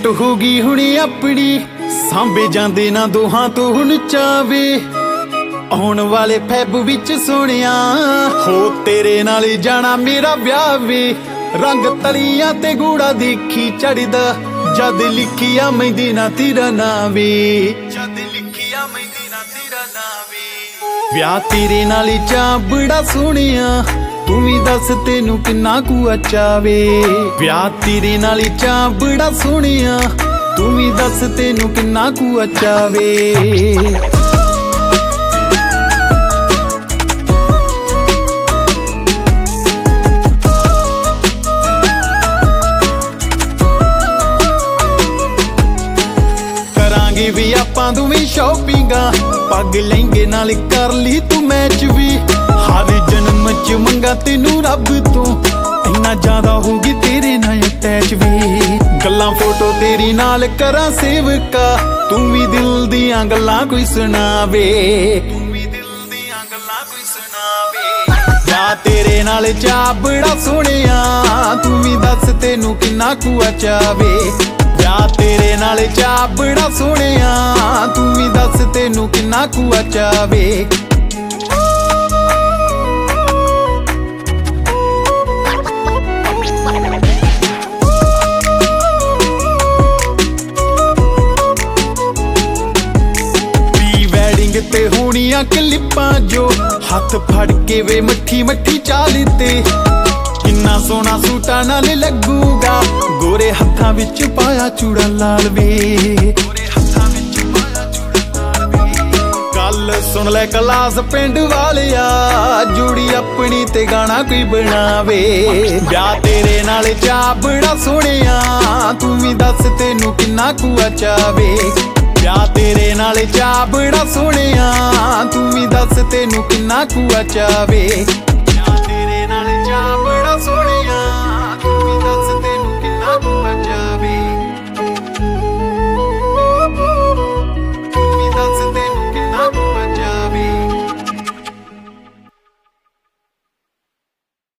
Set ਹੋ ਗਈ ਹੁਣੀ ਆਪਣੀ, ਸਾਂਭੇ ਜਾਂਦੇ ਨਾ ਦੋਹਾਂ ਤੋਂ ਹੁਣ ਚਾਵੇ। ਆਉਣ ਵਾਲੇ ਫੈਬ ਵਿੱਚ ਸੋਹਣਿਆ ਹੋ ਤੇਰੇ ਨਾਲ ਜਾਣਾ ਮੇਰਾ ਵਿਆਹ ਵੇ। ਰੰਗ ਤਲੀਆਂ ਤੇ ਗੂੜਾ ਦੇਖੀ ਚੜਦਾ, ਜਦ ਲਿਖਿਆ ਮਹਿੰਦੀ ਨਾ ਤੇਰਾ ਨਾਂ ਵੇ। ਜਦ ਲਿਖਿਆ ਮਹਿੰਦੀ ਨਾ ਤੇਰਾ ਨਾਂ ਵੇ। ਵਿਆਹ ਤੇਰੇ ਨਾਲ ਚਾ ਬੜਾ ਸੋਹਣਿਆ, ਤੂੰ ਵੀ ਦੱਸ ਤੈਨੂੰ ਕਿੰਨਾ ਕੁ ਚਾਵੇ। ਵਿਆਹ ਤੇਰੇ ਨਾਲ ਚਾ ਬੜਾ ਸੋਹਣਿਆ, ਤੂੰ ਵੀ ਦੱਸ ਤੈਨੂੰ ਕਿੰਨਾ ਕੁ ਚਾਵੇ। ਕਰਾਂਗੇ ਵੀ ਆਪਾਂ ਦੋਵੇਂ ਸ਼ੌਪਿੰਗਾਂ, ਪੱਗ ਲਹਿੰਗੇ ਨਾਲ ਕਰ ਲਈ ਤੂੰ ਮੈਚ ਵੀ। ਹਰ ਜਨਮ ਚ ਮੰਗਾ ਤੈਨੂੰ ਰੱਬ ਤੋਂ, ਇੰਨਾ ਜ਼ਿਆਦਾ ਹੋਗੀ ਤੇਰੇ ਨਾਲ ਅਟੈਚ ਵੀ। ਗੱਲਾਂ ਫੋਟੋ ਤੇਰੀ ਨਾਲ ਕਰਾਂ ਸੇਵਕਾ, ਤੂੰ ਵੀ ਦਿਲ ਦੀਆਂ ਗੱਲਾਂ ਕੋਈ ਸੁਣਾਵੇ। ਤੂੰ ਵੀ ਦਿਲ ਦੀਆਂ ਗੱਲਾਂ ਕੋਈ ਸੁਣਾਵੇ। ਜਾਂ ਤੇਰੇ ਨਾਲ ਚਾ ਬੜਾ ਸੋਹਣਿਆ, ਤੂੰ ਵੀ ਦੱਸ ਤੈਨੂੰ ਕਿੰਨਾ ਕੁ ਚਾਵੇ। ਜਾਂ ਤੇਰੇ ਨਾਲ ਚਾ ਬੜਾ ਸੋਹਣਿਆ, ਤੂੰ ਵੀ ਦੱਸ ਤੈਨੂੰ ਕਿੰਨਾ ਕੁ ਚਾਵੇ। ਤੇ ਹੋਣੀਆਂ ਕਲਿੱਪਾਂ ਜੋ ਹੱਥ ਫੜ ਕੇ ਵੇ ਮੱਠੀ ਮੱਠੀ ਚਾਲ ਤੇ, ਕਿੰਨਾ ਸੋਹਣਾ ਸੂਟਾਂ ਨਾਲ ਲੱਗੂਗਾ। ਗੋਰੇ ਹੱਥਾਂ ਵਿੱਚ ਪਾਇਆ ਚੂੜਾ ਲਾਲ ਵੇ। ਗੋਰੇ ਹੱਥਾਂ ਵਿੱਚ ਪਾਇਆ ਚੂੜਾ ਲਾਲ ਵੇ। ਗੱਲ ਸੁਣ ਲੈ ਕਲਾਸ ਪਿੰਡ ਵਾਲਿਆ, ਜੋੜੀ ਆਪਣੀ ਤੇ ਗਾਣਾ ਕੋਈ ਬਣਾਵੇ। ਵਿਆਹ ਤੇਰੇ ਨਾਲ ਚਾ ਬੜਾ ਸੋਹਣਿਆ, ਤੂੰ ਵੀ ਦੱਸ ਤੈਨੂੰ ਕਿੰਨਾ ਕੁ ਚਾਵੇ। ਵਿਆਹ ਤੇਰੇ ਨਾਲ ਚਾ ਬੜਾ ਸੋਹਣਿਆ, ਤੂੰ ਵੀ ਦੱਸ ਤੈਨੂੰ ਕਿੰਨਾ ਕੁ ਚਾਵੇ। ਵਿਆਹ ਤੇਰੇ ਨਾਲ ਚਾ ਬੜਾ ਸੋਹਣਿਆ।